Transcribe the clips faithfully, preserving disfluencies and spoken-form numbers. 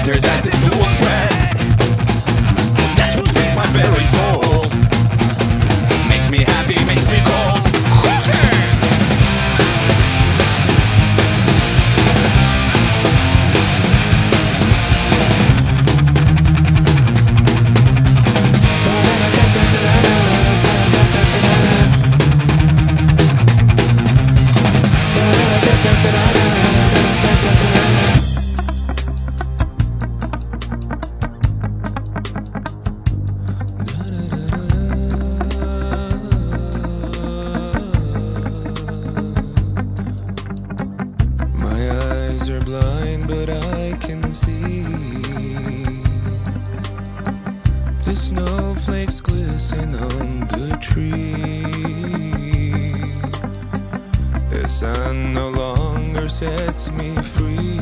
enters as its tools spread. That will take my very soul. Makes me happy, makes me cold. Are blind, but I can see the snowflakes glisten on the tree. The sun no longer sets me free.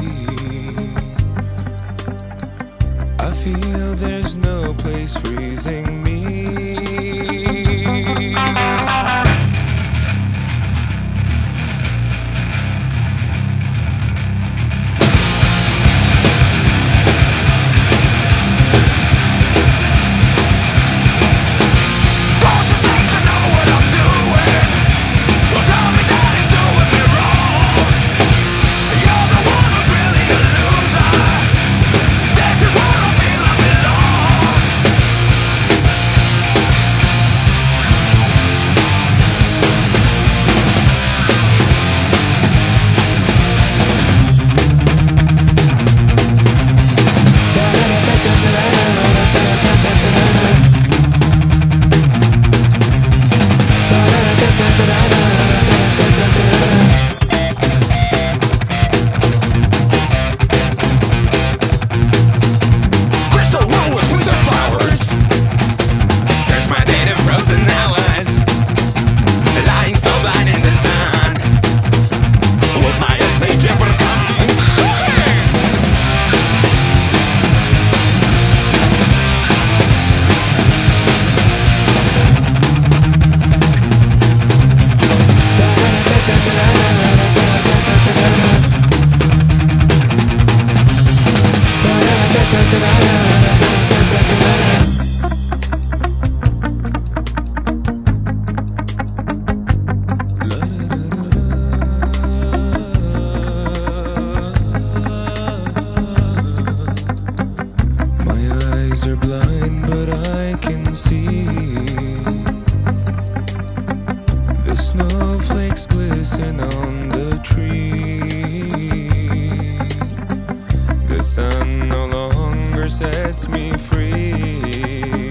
I feel there's no place freezing me. Are blind, but I can see the snowflakes glisten on the tree. The sun no longer sets me free.